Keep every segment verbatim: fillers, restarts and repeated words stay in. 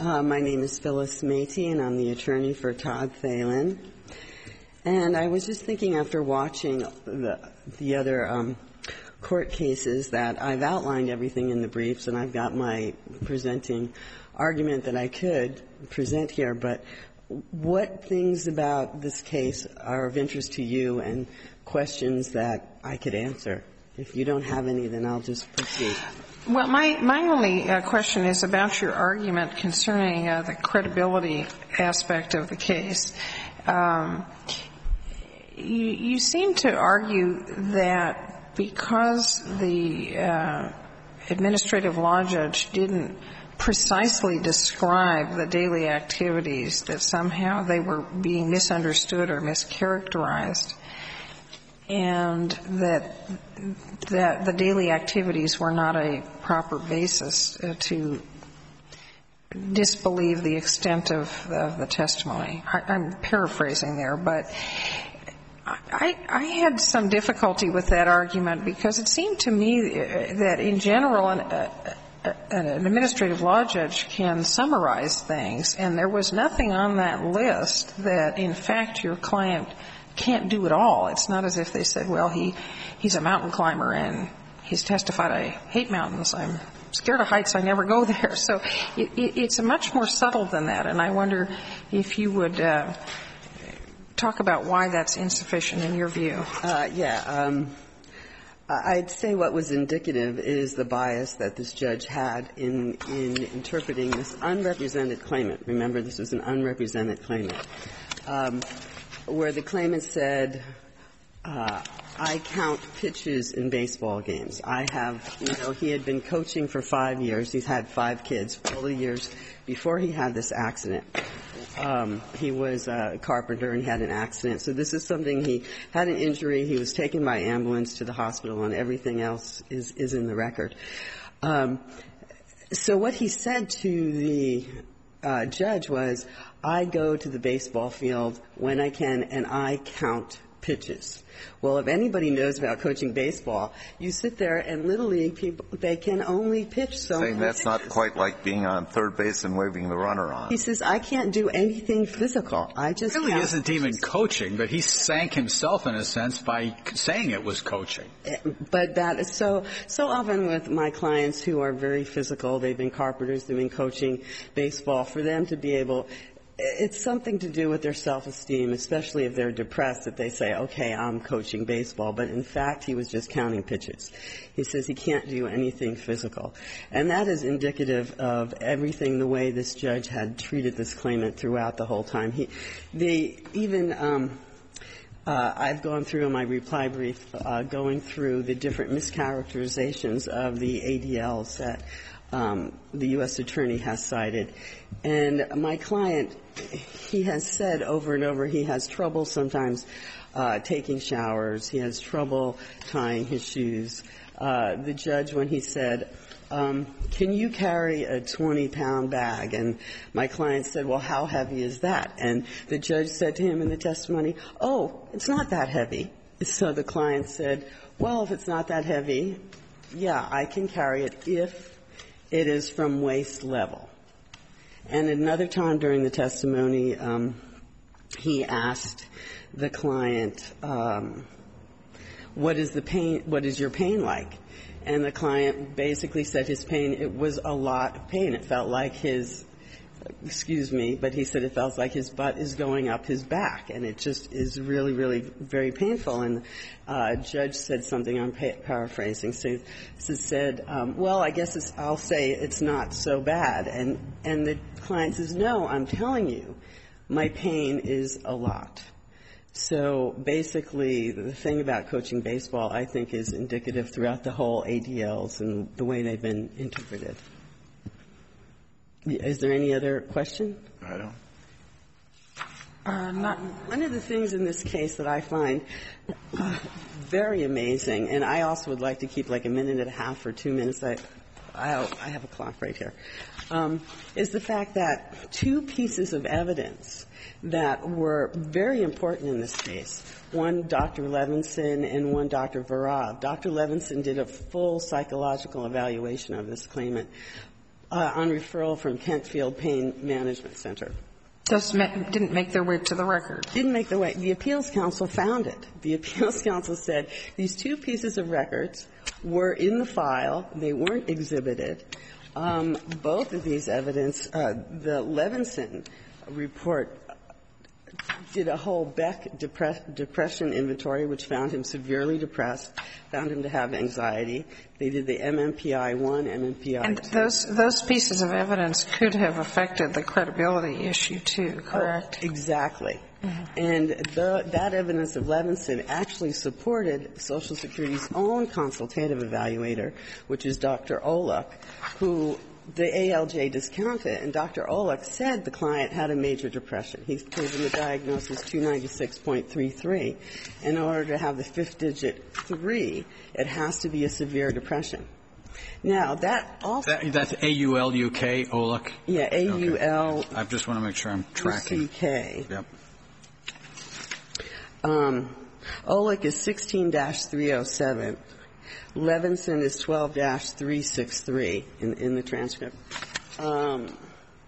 Uh, my name is Phyllis Matey, and I'm the attorney for Todd Thalen. And I was just thinking after watching the, the other um, court cases that I've outlined everything in the briefs, and I've got my presenting argument that I could present here, but what things about this case are of interest to you and questions that I could answer? If you don't have any, then I'll just proceed. Well, my, my only uh, question is about your argument concerning uh, the credibility aspect of the case. Um, you, you seem to argue that because the uh, administrative law judge didn't precisely describe the daily activities, that somehow they were being misunderstood or mischaracterized, and that that the daily activities were not a proper basis uh, to disbelieve the extent of, of the testimony. I, I'm paraphrasing there, but I, I had some difficulty with that argument because it seemed to me that in general an, uh, an administrative law judge can summarize things, and there was nothing on that list that, in fact, your client can't do it all. It's not as if they said, well, he he's a mountain climber and he's testified, I hate mountains, I'm scared of heights, I never go there. So it, it, it's much more subtle than that, and I wonder if you would uh, talk about why that's insufficient in your view. Uh, yeah. Um, I'd say what was indicative is the bias that this judge had in, in interpreting this unrepresented claimant. Remember, this was an unrepresented claimant. Um, where the claimant said, uh, I count pitches in baseball games. I have, you know, he had been coaching for five years. He's had five kids, all the years before he had this accident. Um, he was a carpenter and he had an accident. So this is something, he had an injury. He was taken by ambulance to the hospital, and everything else is, is in the record. Um, so what he said to the uh, judge was, I go to the baseball field when I can, and I count pitches. Well, if anybody knows about coaching baseball, you sit there and Little League people, they can only pitch so many Saying that's pitches. Not quite like being on third base and waving the runner on. He says, I can't do anything physical. I just It really count isn't pitches. even coaching, but he sank himself in a sense by saying it was coaching. But that is so, so often with my clients who are very physical, they've been carpenters, they've been coaching baseball, for them to be able, it's something to do with their self-esteem, especially if they're depressed, that they say, okay, I'm coaching baseball. But in fact, he was just counting pitches. He says he can't do anything physical. And that is indicative of everything, the way this judge had treated this claimant throughout the whole time. He, they even, um, uh, I've gone through in my reply brief, uh, going through the different mischaracterizations of the A D Ls that um, the U S attorney has cited. And my client, he has said over and over he has trouble sometimes uh, taking showers. He has trouble tying his shoes. Uh, the judge, when he said, um, can you carry a twenty-pound bag? And my client said, well, how heavy is that? And the judge said to him in the testimony, oh, it's not that heavy. So the client said, well, if it's not that heavy, yeah, I can carry it if it is from waist level. And another time during the testimony, um, he asked the client, um, what is the pain, what is your pain like? And the client basically said his pain, it was a lot of pain. It felt like his, excuse me, but he said it felt like his butt is going up his back. And it just is really, really very painful. And uh, a judge said something, I'm pa- paraphrasing, so, so said, um, well, I guess it's, I'll say it's not so bad. And, and the client says, no, I'm telling you, my pain is a lot. So basically, the thing about coaching baseball, I think, is indicative throughout the whole A D Ls and the way they've been interpreted. Is there any other question? I don't. Uh, not, one of the things in this case that I find uh, very amazing, and I also would like to keep like a minute and a half or two minutes. I, I, I have a clock right here. Um, is the fact that two pieces of evidence that were very important in this case, one Doctor Levinson and one Doctor Varab. Doctor Levinson did a full psychological evaluation of this claimant. uh, on referral from Kentfield Pain Management Center. Those didn't make their way to the record. Didn't make their way. The appeals counsel found it. The appeals counsel said these two pieces of records were in the file. They weren't exhibited. Um, both of these evidence, uh, the Levinson report did a whole Beck depress- depression inventory, which found him severely depressed, found him to have anxiety. They did the M M P I one, M M P I two. And those those pieces of evidence could have affected the credibility issue, too, correct? Oh, exactly. Mm-hmm. And the, that evidence of Levinson actually supported Social Security's own consultative evaluator, which is Doctor Oluk, who the A L J discounted, and Doctor Oluk said the client had a major depression. He gave him the diagnosis two ninety-six point three three. In order to have the fifth digit three, it has to be a severe depression. Now, that also... That, that's A U L U K, Oluk? Yeah, A U L... Okay. I just want to make sure I'm tracking. U C K. Yep. Um, Oluk is sixteen dash three oh seven. Levinson is twelve dash three sixty-three in, in the transcript. Um,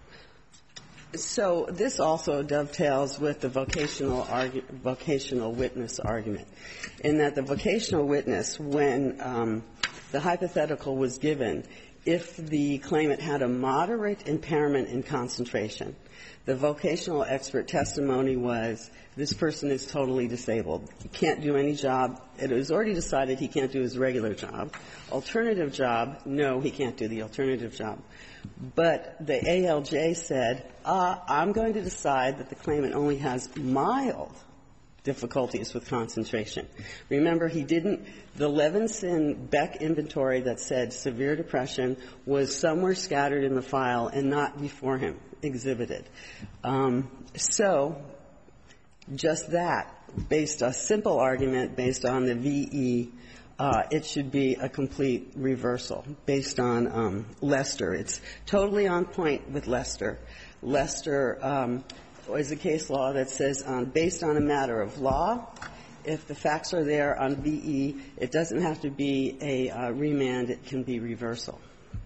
so this also dovetails with the vocational argu- vocational witness argument, in that the vocational witness, when um, the hypothetical was given, if the claimant had a moderate impairment in concentration, the vocational expert testimony was, this person is totally disabled. He can't do any job. It was already decided he can't do his regular job. Alternative job, no, he can't do the alternative job. But the A L J said, ah, I'm going to decide that the claimant only has mild difficulties with concentration. Remember, he didn't, the Levinson Beck inventory that said severe depression was somewhere scattered in the file and not before him exhibited. Um, so, just that, based a simple argument based on the V E, uh, it should be a complete reversal based on um, Lester. It's totally on point with Lester. Lester um, is a case law that says, um, based on a matter of law, if the facts are there on V E, it doesn't have to be a uh, remand. It can be reversal.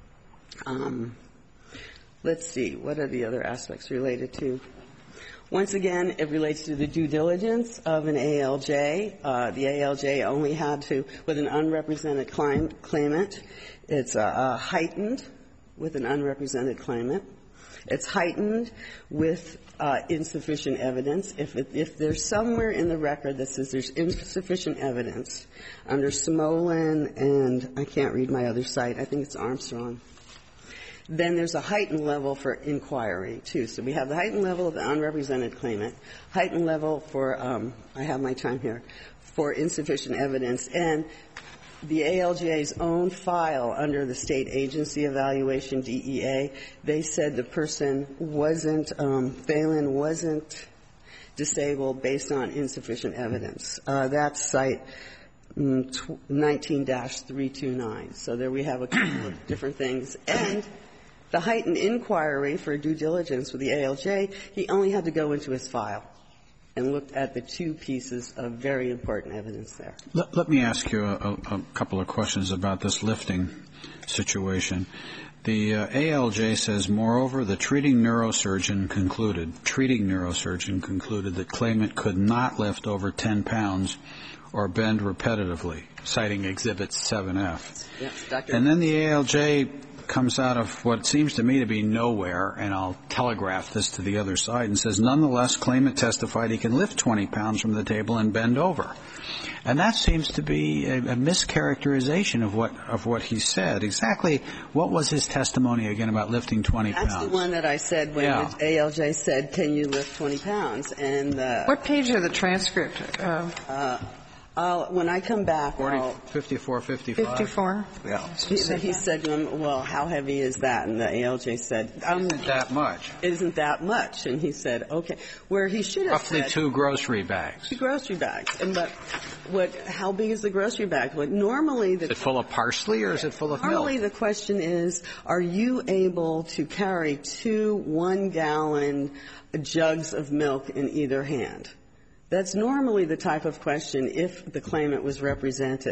Um, let's see. What are the other aspects related to? Once again, it relates to the due diligence of an A L J. Uh, the A L J only had to, with an unrepresented claim, claimant, it's uh, uh, heightened with an unrepresented claimant. It's heightened with uh, insufficient evidence. If, it, if there's somewhere in the record that says there's insufficient evidence under Smolin and I can't read my other site, I think it's Armstrong, then there's a heightened level for inquiry, too. So we have the heightened level of the unrepresented claimant, heightened level for, um, I have my time here, for insufficient evidence, and the A L J's own file under the state agency evaluation, D E A, they said the person wasn't, um, Phelan wasn't disabled based on insufficient evidence. Uh, that's site nineteen dash three two nine. So there we have a couple of different things. And the heightened inquiry for due diligence with the A L J, he only had to go into his file and looked at the two pieces of very important evidence there. Let, let me ask you a, a, a couple of questions about this lifting situation. The uh, A L J says, moreover, the treating neurosurgeon concluded, treating neurosurgeon concluded that claimant could not lift over ten pounds or bend repetitively, citing Exhibit seven F. Yes, Doctor And then the A L J comes out of what seems to me to be nowhere, and I'll telegraph this to the other side, and says, nonetheless, claimant testified he can lift twenty pounds from the table and bend over. And that seems to be a, a mischaracterization of what of what he said. Exactly what was his testimony again about lifting twenty pounds? That's the one that I said when Yeah. the A L J said, can you lift twenty pounds? And uh, What page of the transcript? Uh, uh, I'll, when I come back, I'll, fifty-four, fifty-five fifty-four? Yeah. he, he said to him, well, how heavy is that? And the A L J said, um, Isn't that much. isn't that much? And he said, okay. Where he should have Roughly said, two grocery bags. two grocery bags. And but what? How big is the grocery bag? What normally the Is it full of parsley or is it full of normally milk? the question is, are you able to carry two one-gallon jugs of milk in either hand? That's normally the type of question if the claimant was represented.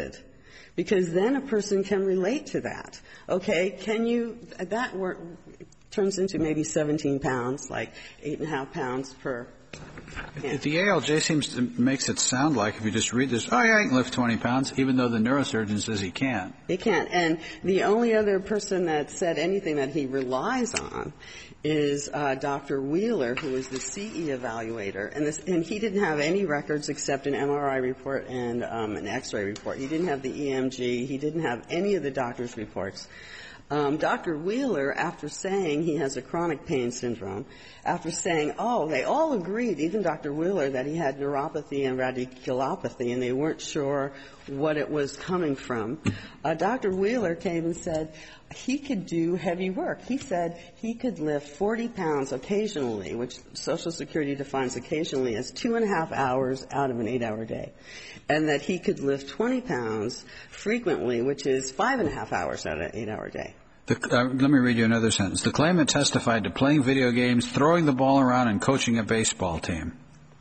because then a person can relate to that. Okay, can you, that work, turns into maybe seventeen pounds, like eight and a half pounds per hand. The A L J seems to makes it sound like, if you just read this, oh, yeah, I can lift twenty pounds, even though the neurosurgeon says he can't. He can't. And the only other person that said anything that he relies on is uh, Doctor Wheeler, who is the C E evaluator. And, this, and he didn't have any records except an M R I report and um, an X-ray report. He didn't have the E M G. He didn't have any of the doctor's reports. Um, Doctor Wheeler, after saying he has a chronic pain syndrome, after saying, oh, they all agreed, even Doctor Wheeler, that he had neuropathy and radiculopathy, and they weren't sure what it was coming from. Uh, Doctor Wheeler came and said he could do heavy work. He said he could lift forty pounds occasionally, which Social Security defines occasionally as two and a half hours out of an eight-hour day, and that he could lift twenty pounds frequently, which is five and a half hours out of an eight-hour day. The, uh, let me read you another sentence. The claimant testified to playing video games, throwing the ball around, and coaching a baseball team.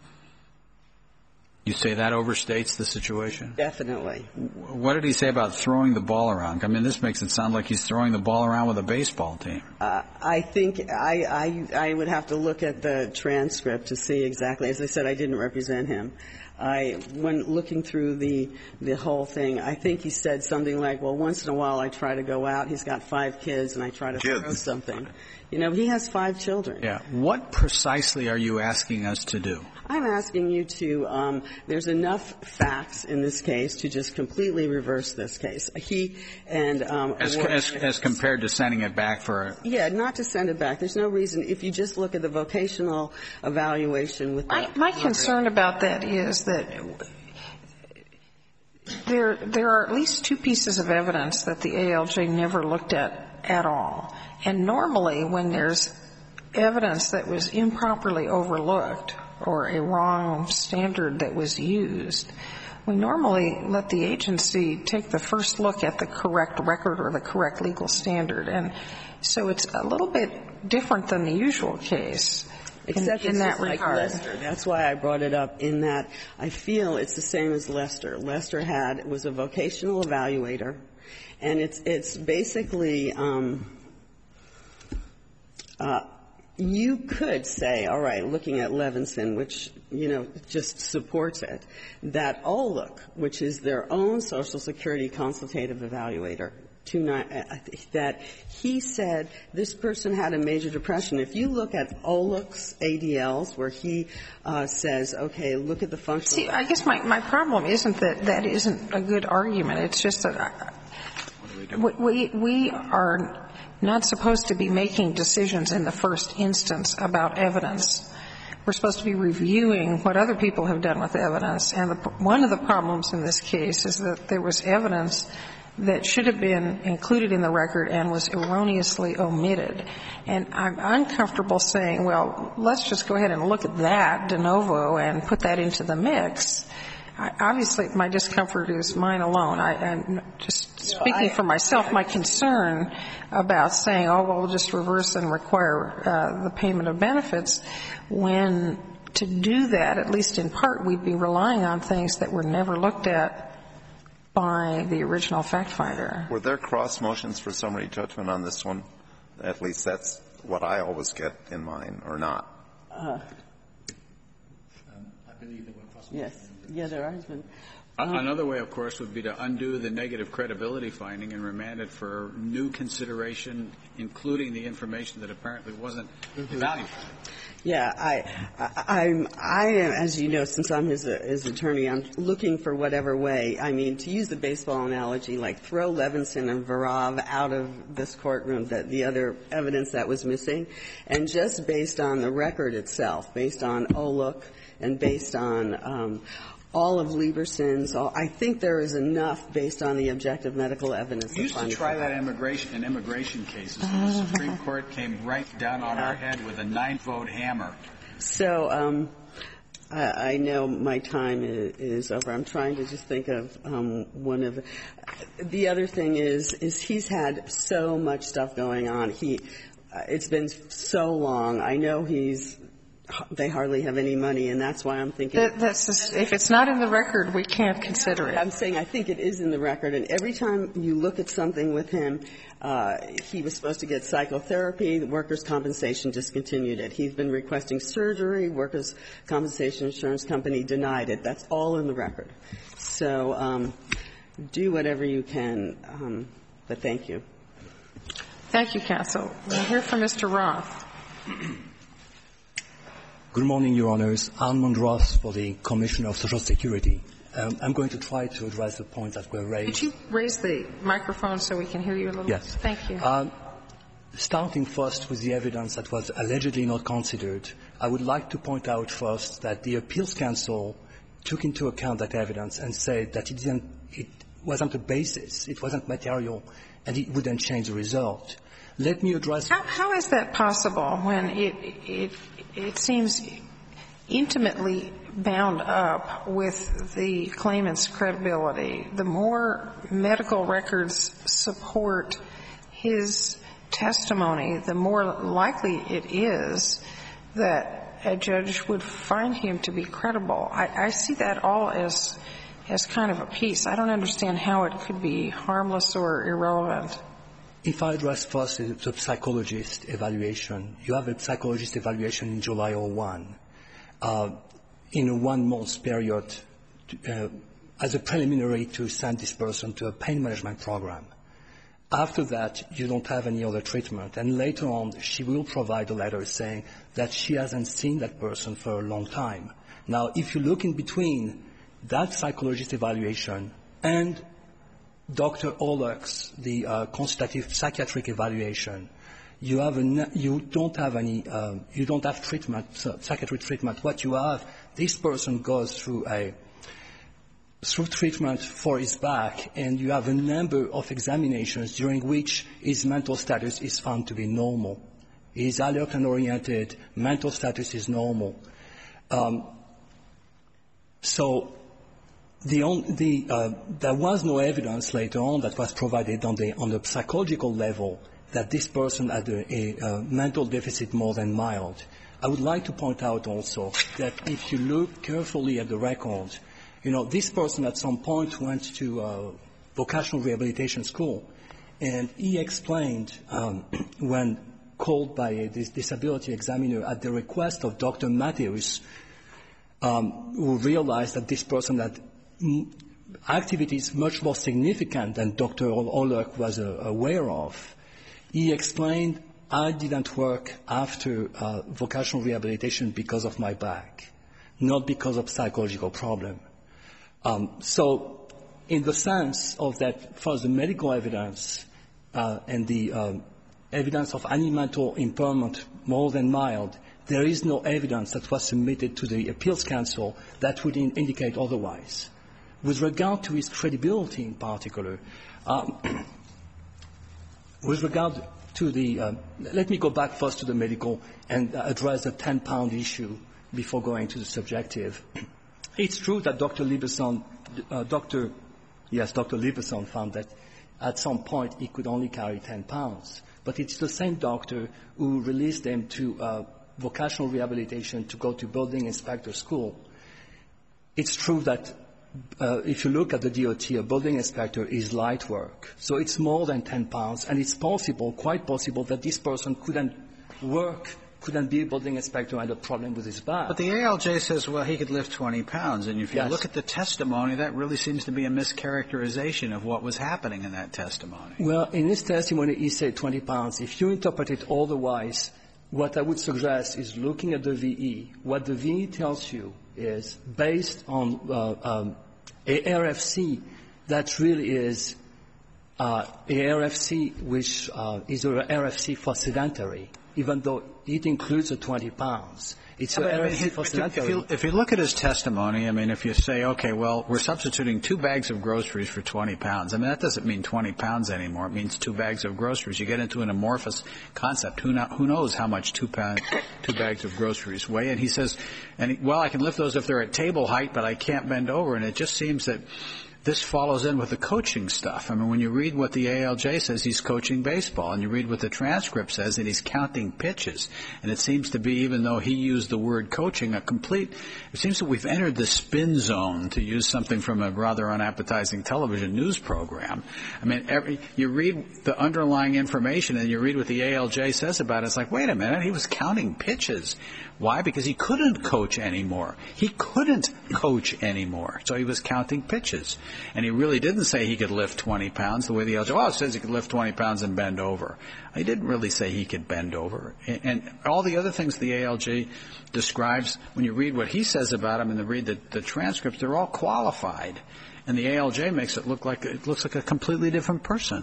You say that overstates the situation? Definitely. What did he say about throwing the ball around? I mean, this makes it sound like he's throwing the ball around with a baseball team. Uh, I think I, I, I would have to look at the transcript to see exactly. As I said, I didn't represent him. I, when looking through the, the whole thing, I think he said something like, well, once in a while I try to go out. He's got five kids, and I try to kids. throw something. You know, he has five children. Yeah. What precisely are you asking us to do? I'm asking you to, um, there's enough facts in this case to just completely reverse this case. He and, um, As, as, as compared to sending it back for a... Yeah, not to send it back. There's no reason. If you just look at the vocational evaluation with My, that. my concern about that is that there, there are at least two pieces of evidence that the A L J never looked at at all. And normally when there's evidence that was improperly overlooked or a wrong standard that was used, we normally let the agency take the first look at the correct record or the correct legal standard. And so it's a little bit different than the usual case in, Except in it's that just like regard. Lester. That's why I brought it up, in that I feel it's the same as Lester. Lester had was a vocational evaluator, and it's it's basically um, uh, you could say, all right, looking at Levinson, which, you know, just supports it, that O L U C, which is their own Social Security consultative evaluator, two nine, uh, that he said this person had a major depression. If you look at O L U C's A D Ls, where he uh, says, okay, look at the functional... See, I guess my, my problem isn't that that isn't a good argument. It's just that I, we, we are not supposed to be making decisions in the first instance about evidence. We're supposed to be reviewing what other people have done with evidence. And the, one of the problems in this case is that there was evidence that should have been included in the record and was erroneously omitted. And I'm uncomfortable saying, well, let's just go ahead and look at that de novo and put that into the mix. I, obviously, my discomfort is mine alone. I, I'm just speaking for myself. My concern about saying, oh, well, we'll just reverse and require uh, the payment of benefits, when to do that, at least in part, we'd be relying on things that were never looked at by the original fact finder. Were there cross motions for summary judgment on this one? At least that's what I always get in mine, or not. Uh, I believe there were cross yes. Yeah, there has been. Another way, of course, would be to undo the negative credibility finding and remand it for new consideration, including the information that apparently wasn't mm-hmm. evaluated. Yeah, I, I, I'm, I am, as you know, since I'm his, his attorney, I'm looking for whatever way. I mean, to use the baseball analogy, like throw Levinson and Varave out of this courtroom, that the other evidence that was missing, and just based on the record itself, based on O L U C and based on um, all of Lieberson's, all, I think there is enough based on the objective medical evidence. We used to try that immigration in immigration cases. And the Supreme Court came right down on our head with a nine-vote hammer. So um, I, I know my time is, is over. I'm trying to just think of um, one of the other thing is is he's had so much stuff going on. He uh, it's been so long. I know he's they hardly have any money, and that's why I'm thinking. That, that's just, if it's not in the record, we can't consider it. I'm saying I think it is in the record, and every time you look at something with him, uh, he was supposed to get psychotherapy. The workers' compensation discontinued it. He's been requesting surgery. Workers' compensation insurance company denied it. That's all in the record. So um, do whatever you can, um, but thank you. Thank you, counsel. We'll hear from Mister Roth. Good morning, Your Honors. Armand Roth for the Commissioner of Social Security. Um, I'm going to try to address the points that were raised. Could you raise the microphone so we can hear you a little? Yes. Thank you. Um, starting first with the evidence that was allegedly not considered, I would like to point out first that the Appeals Council took into account that evidence and said that it, didn't, it wasn't a basis, it wasn't material, and it wouldn't change the result. Let me address. How, how is that possible when it, it, it seems intimately bound up with the claimant's credibility? The more medical records support his testimony, the more likely it is that a judge would find him to be credible. I, I see that all as, as kind of a piece. I don't understand how it could be harmless or irrelevant. If I address first the psychologist evaluation, you have a psychologist evaluation in July oh one, uh, in a one-month period, uh, as a preliminary to send this person to a pain management program. After that, you don't have any other treatment, and later on, she will provide a letter saying that she hasn't seen that person for a long time. Now, if you look in between that psychologist evaluation and Doctor Olek's, the uh, consultative psychiatric evaluation, you have a, you don't have any, uh, you don't have treatment, uh, psychiatric treatment. What you have, this person goes through a, through treatment for his back, and you have a number of examinations during which his mental status is found to be normal. He is alert and oriented, mental status is normal. Um, so, The on, the, uh, there was no evidence later on that was provided on the, on the psychological level that this person had a, a, a mental deficit more than mild. I would like to point out also that if you look carefully at the record, you know, this person at some point went to uh, vocational rehabilitation school, and he explained um, when called by a dis- disability examiner at the request of Doctor Matthews, um, who realized that this person had activities much more significant than Doctor Olek was uh, aware of. He explained, I didn't work after uh, vocational rehabilitation because of my back, not because of psychological problem. Um, so in the sense of that, first the medical evidence uh, and the um, evidence of any mental impairment more than mild, there is no evidence that was submitted to the Appeals Council that would in- indicate otherwise. With regard to his credibility in particular, um, with regard to the, uh, let me go back first to the medical and uh, address the ten-pound issue before going to the subjective. It's true that Doctor Lieberson, uh, Doctor, yes, Doctor Lieberson found that at some point he could only carry ten pounds, but it's the same doctor who released him to uh, vocational rehabilitation to go to building inspector school. It's true that Uh, if you look at the D O T, a building inspector is light work. So it's more than ten pounds, and it's possible, quite possible, that this person couldn't work, couldn't be a building inspector, and had a problem with his back. But the A L J says, well, he could lift twenty pounds, and if you yes. look at the testimony, that really seems to be a mischaracterization of what was happening in that testimony. Well, in his testimony, he said twenty pounds. If you interpret it otherwise, what I would suggest is looking at the V E. What the V E tells you is based on uh, um, a R F C that really is uh, a R F C which uh, is a R F C for sedentary, even though it includes the twenty pounds. It's a R F C for sedentary. If you, if you look at his testimony, I mean, if you say, okay, well, we're substituting two bags of groceries for twenty pounds. I mean, that doesn't mean twenty pounds anymore. It means two bags of groceries. You get into an amorphous concept. Who, not, who knows how much two, pound, two bags of groceries weigh? And he says, and he, well, I can lift those if they're at table height, but I can't bend over. And it just seems that this follows in with the coaching stuff. I mean, when you read what the A L J says, he's coaching baseball, and you read what the transcript says, that he's counting pitches. And it seems to be, even though he used the word coaching, a complete, it seems that we've entered the spin zone, to use something from a rather unappetizing television news program. I mean, every, you read the underlying information and you read what the A L J says about it, it's like, wait a minute, he was counting pitches. Why? Because he couldn't coach anymore. He couldn't coach anymore. So he was counting pitches. And he really didn't say he could lift twenty pounds the way the A L J, well, it says he could lift twenty pounds and bend over. He didn't really say he could bend over. And, and all the other things the A L J describes, when you read what he says about him and read the, the transcripts, they're all qualified. And the A L J makes it look like, it looks like a completely different person.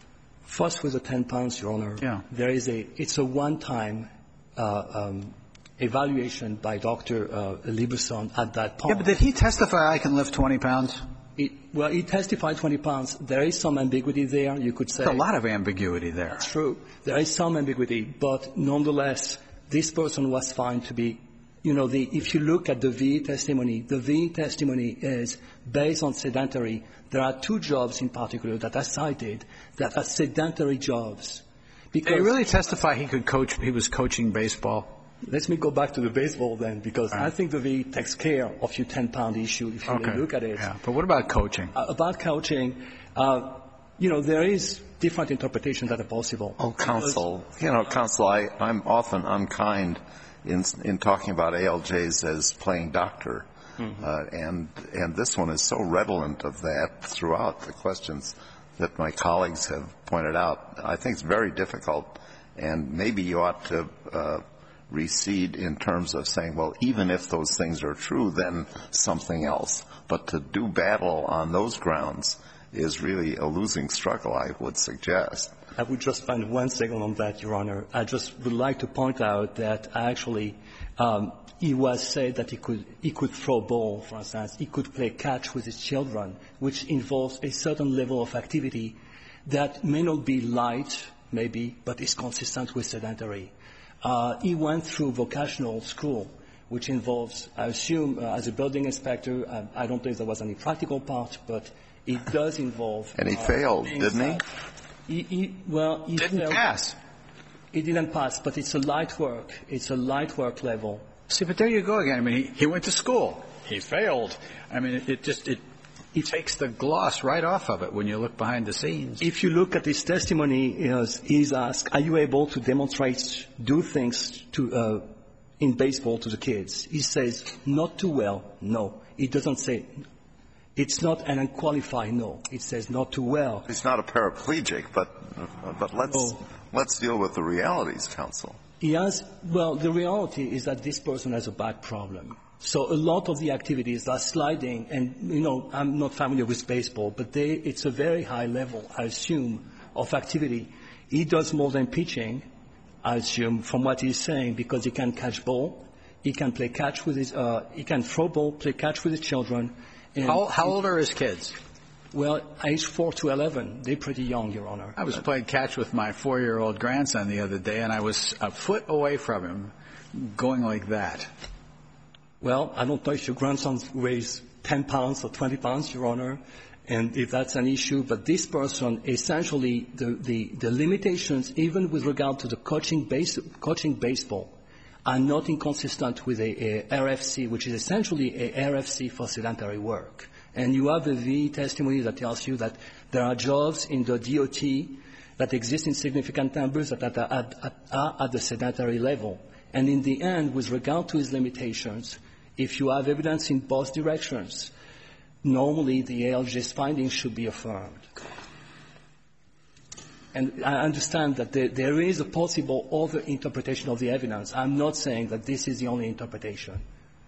First with the ten pounds, Your Honor. Yeah. There is a, it's a one-time, uh, um, evaluation by Doctor Uh, Lieberson at that point. Yeah, but did he testify I can lift twenty pounds? It, well, he testified twenty pounds. There is some ambiguity there, you could say. There's a lot of ambiguity there. That's true. There is some ambiguity, but nonetheless, this person was found to be, you know, the, if you look at the V testimony, the V testimony is based on sedentary. There are two jobs in particular that are cited that are sedentary jobs. Because did he really testify he could coach, he was coaching baseball? Let me go back to the baseball then, because right. I think the V takes care of your ten-pound issue if you okay. really look at it. Yeah. But what about coaching? Uh, about coaching, uh, you know, there is different interpretations that are possible. Oh, counsel, you know, counsel, I, I'm often unkind in in talking about A L Js as playing doctor, mm-hmm. uh, and and this one is so redolent of that throughout the questions that my colleagues have pointed out. I think it's very difficult, and maybe you ought to uh, recede in terms of saying, well, even if those things are true, then something else. But to do battle on those grounds is really a losing struggle, I would suggest. I would just spend one second on that, Your Honor. I just would like to point out that actually um, he was said that he could he could throw ball, for instance. He could play catch with his children, which involves a certain level of activity that may not be light, maybe, but is consistent with sedentary. Uh, he went through vocational school, which involves, I assume, uh, as a building inspector, uh, I don't think there was any practical part, but it does involve. And he uh, failed, didn't he? He, he? Well, he didn't failed. pass. He didn't pass, but it's a light work. It's a light work level. See, but there you go again. I mean, he, he went to school. He failed. I mean, it, it just it. He takes the gloss right off of it when you look behind the scenes. If you look at his testimony, he's asked, are you able to demonstrate, do things to, uh, in baseball to the kids? He says, not too well, no. He doesn't say, it's not an unqualified no. It says not too well. He's not a paraplegic, but, but let's, oh. let's deal with the realities, counsel. He has, well, the reality is that this person has a back problem. So a lot of the activities are sliding, and, you know, I'm not familiar with baseball, but they, it's a very high level, I assume, of activity. He does more than pitching, I assume, from what he's saying, because he can catch ball, he can play catch with his, uh, he can throw ball, play catch with his children. And how, how old are his kids? Well, age four to eleven. They're pretty young, Your Honor. I was playing catch with my four-year-old grandson the other day, and I was a foot away from him, going like that. Well, I don't know if your grandson weighs ten pounds or twenty pounds, Your Honor, and if that's an issue. But this person, essentially, the, the, the limitations, even with regard to the coaching, base, coaching baseball, are not inconsistent with a, a R F C, which is essentially a R F C for sedentary work. And you have a V testimony that tells you that there are jobs in the D O T that exist in significant numbers that are at, at, are at the sedentary level. And in the end, with regard to his limitations, if you have evidence in both directions, normally the A L J's findings should be affirmed. And I understand that there, there is a possible other interpretation of the evidence. I'm not saying that this is the only interpretation.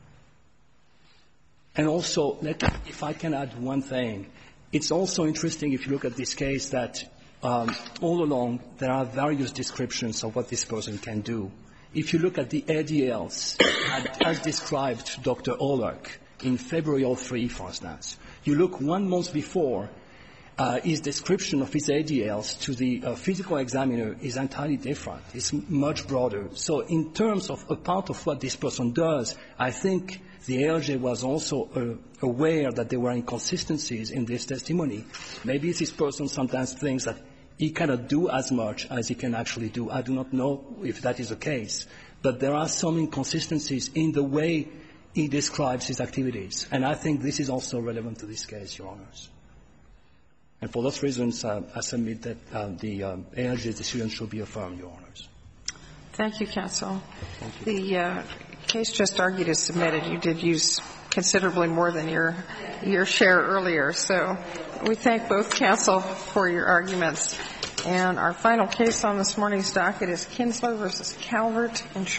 And also, let, if I can add one thing, it's also interesting if you look at this case that um, all along there are various descriptions of what this person can do. If you look at the A D Ls, as described Doctor Olerk in February of three, for instance, you look one month before, uh, his description of his A D Ls to the uh, physical examiner is entirely different. It's much broader. So in terms of a part of what this person does, I think the A L J was also uh, aware that there were inconsistencies in this testimony. Maybe this person sometimes thinks that he cannot do as much as he can actually do. I do not know if that is the case. But there are some inconsistencies in the way he describes his activities. And I think this is also relevant to this case, Your Honors. And for those reasons, uh, I submit that uh, the um, A L J's decision should be affirmed, Your Honors. Thank you, counsel. Thank you. The uh, case just argued is submitted. You did use considerably more than your your share earlier. So we thank both counsel for your arguments. And our final case on this morning's docket is Kinsler versus Calvert Insurance.